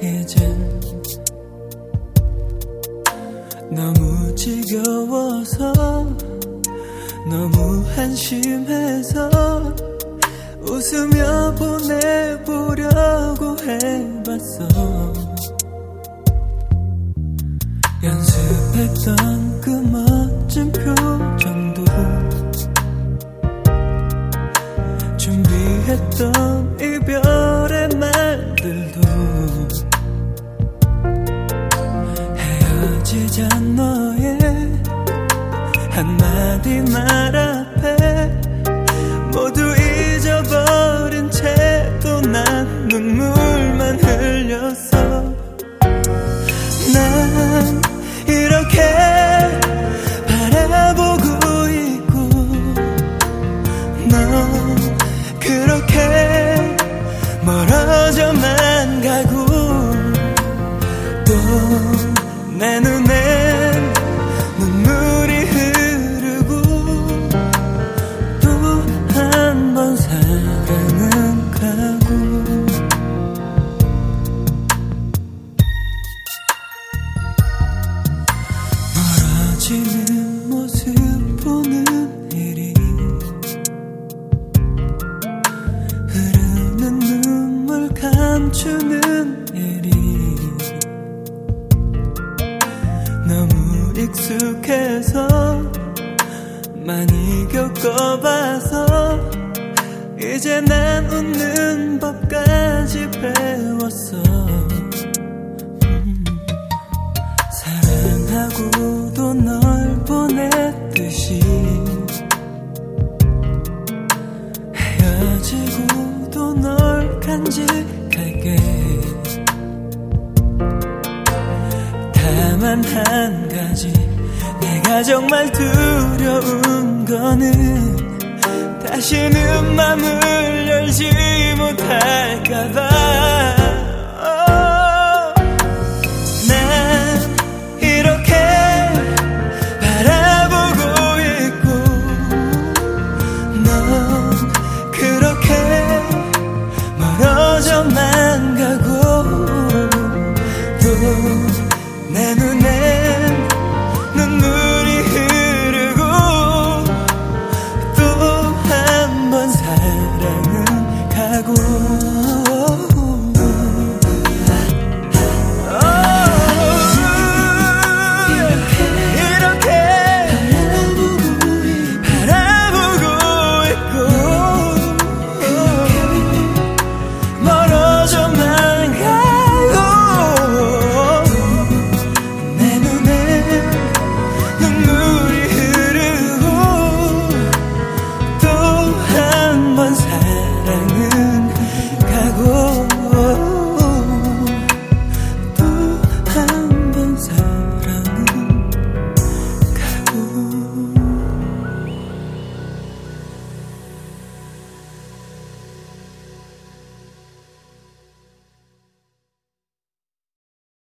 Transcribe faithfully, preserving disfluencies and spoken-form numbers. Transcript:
이젠 너무 지겨워서 너무 한심해서 웃으며 보내보려고 해봤어. 연습했던 그 멋진 표정도 준비했던 이별의 말들도 헤어지자 너의 한마디 말 앞에 모두 잊어버린 채도 난 눈물만 흘렸어. 난 이렇게 바라보고 있고 너 그렇게 멀어져만 가고 또 내 눈엔 눈물이 흐르고 또 한 번 사랑은 가고. 멀어지는 모습 보는 일이 흐르는 눈물 감추는 일이 너무 익숙해서 많이 겪어봐서 이제 난 웃는 법까지 배웠어. 음, 사랑하고도 널 보냈듯이 헤어지고도 널 간직할게. 다만 한 가지 내가 정말 두려운 거는 다시는 맘을 열지 못할까봐. 난 이렇게 바라보고 있고 넌 그렇게 멀어져만 가고 또 내 눈